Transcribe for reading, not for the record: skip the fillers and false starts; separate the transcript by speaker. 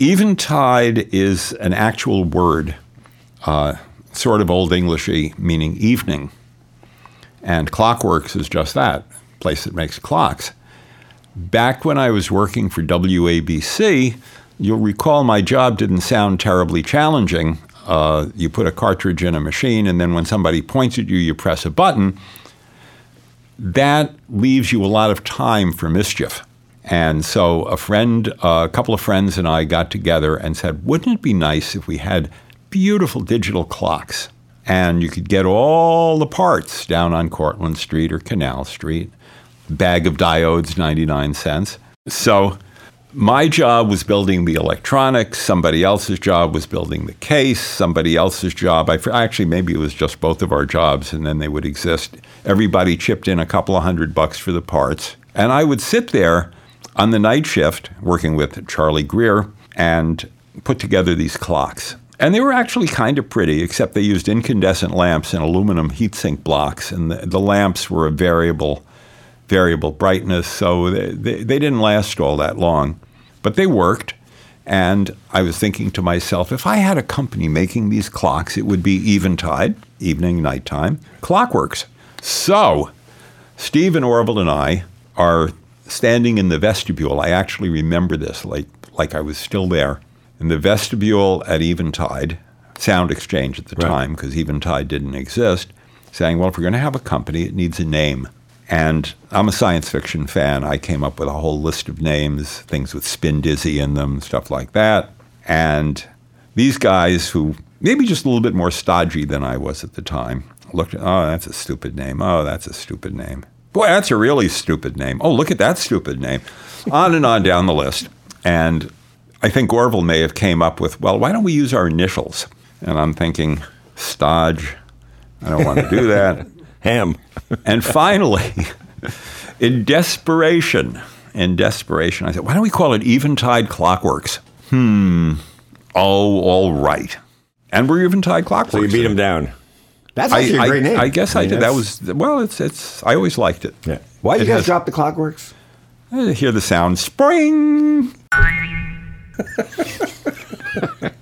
Speaker 1: Eventide is an actual word, sort of Old Englishy, meaning evening. And Clockworks is just that, a place that makes clocks. Back when I was working for WABC, you'll recall my job didn't sound terribly challenging. You put a cartridge in a machine, and then when somebody points at you, you press a button. That leaves you a lot of time for mischief. And so a couple of friends and I got together and said, wouldn't it be nice if we had beautiful digital clocks? And you could get all the parts down on Cortlandt Street or Canal Street. Bag of diodes, 99 cents. So my job was building the electronics. Somebody else's job was building the case. Somebody else's job, actually, maybe it was just both of our jobs, and then they would exist. Everybody chipped in a couple of $100 for the parts. And I would sit there on the night shift, working with Charlie Greer, and put together these clocks. And they were actually kind of pretty, except they used incandescent lamps and aluminum heatsink blocks. And the lamps were a variable brightness, so they didn't last all that long. But they worked. And I was thinking to myself, if I had a company making these clocks, it would be Eventide, evening, nighttime, Clockworks. So Steve and Orville and I are standing in the vestibule. I actually remember this like I was still there. In the vestibule at Eventide, Sound Exchange at the time, because Eventide didn't exist, saying, well, if we're going to have a company, it needs a name. And I'm a science fiction fan. I came up with a whole list of names, things with Spin Dizzy in them, stuff like that. And these guys who maybe just a little bit more stodgy than I was at the time looked at, oh, that's a stupid name. Oh, that's a stupid name. Boy, that's a really stupid name. Oh, look at that stupid name. On and on down the list. And I think Orville may have came up with, well, why don't we use our initials? And I'm thinking, Stodge, I don't want to do that.
Speaker 2: Ham.
Speaker 1: And finally, in desperation, I said, why don't we call it Eventide Clockworks? Oh, all right. And we're Eventide Clockworks.
Speaker 2: So you beat him down.
Speaker 3: That's actually a great name.
Speaker 1: I guess I did. That was, well, it's. I always liked it.
Speaker 2: Yeah.
Speaker 3: Why did you guys drop the Clockworks?
Speaker 1: I hear the sound, spring.